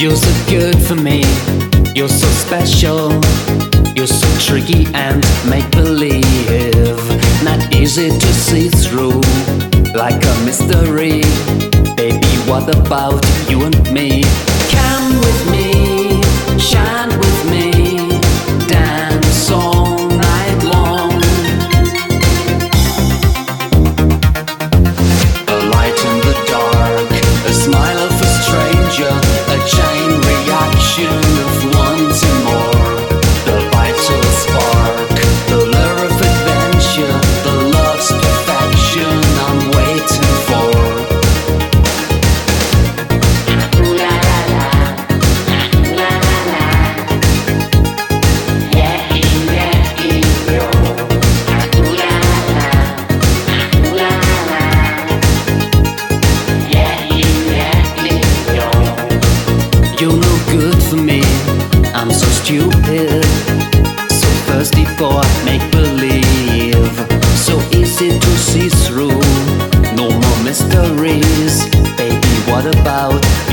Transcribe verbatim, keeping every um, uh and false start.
You're so good for me, you're so special. You're so tricky and make-believe, not easy to see through, like a mystery. Baby, what about you and me? Come with me, shine with me, dance all night long. A light in the dark, a smile of a stranger, a chain reaction of wanting more. The vital spark, the lure of adventure, the love's perfection I'm waiting for. Ooh la la la, ooh la la la, yeah, yeah, yo. Ooh la la, ooh la la, yeah, yeah, yo. You're no good for me, I'm so stupid, so thirsty for make-believe, so easy to see through, no more mysteries. Baby, what about